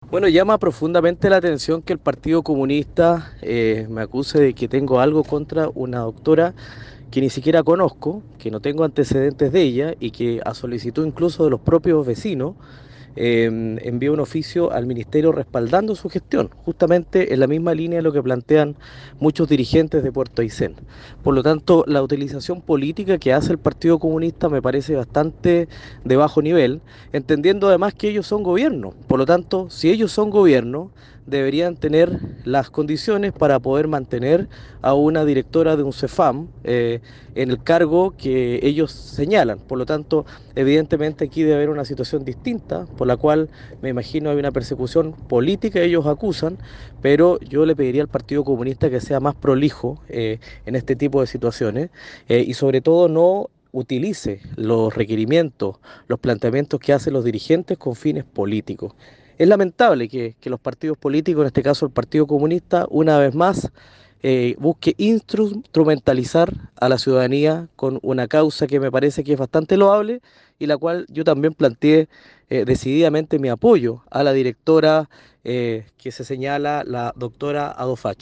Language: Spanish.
Bueno, llama profundamente la atención que el Partido Comunista me acuse de que tengo algo contra una doctora que ni siquiera conozco, que no tengo antecedentes de ella y que a solicitud incluso de los propios vecinos envió un oficio al ministerio respaldando su gestión, justamente en la misma línea de lo que plantean muchos dirigentes de Puerto Aysén. Por lo tanto, la utilización política que hace el Partido Comunista me parece bastante de bajo nivel, entendiendo además que ellos son gobierno. Por lo tanto, si ellos son gobierno, deberían tener las condiciones para poder mantener a una directora de un CEFAM en el cargo que ellos señalan. Por lo tanto, evidentemente aquí debe haber una situación distinta, por la cual me imagino hay una persecución política, ellos acusan, pero yo le pediría al Partido Comunista que sea más prolijo en este tipo de situaciones y sobre todo no utilice los requerimientos, los planteamientos que hacen los dirigentes con fines políticos. Es lamentable que los partidos políticos, en este caso el Partido Comunista, una vez más busque instrumentalizar a la ciudadanía con una causa que me parece que es bastante loable y la cual yo también planteé decididamente mi apoyo a la directora que se señala, la doctora Adofach.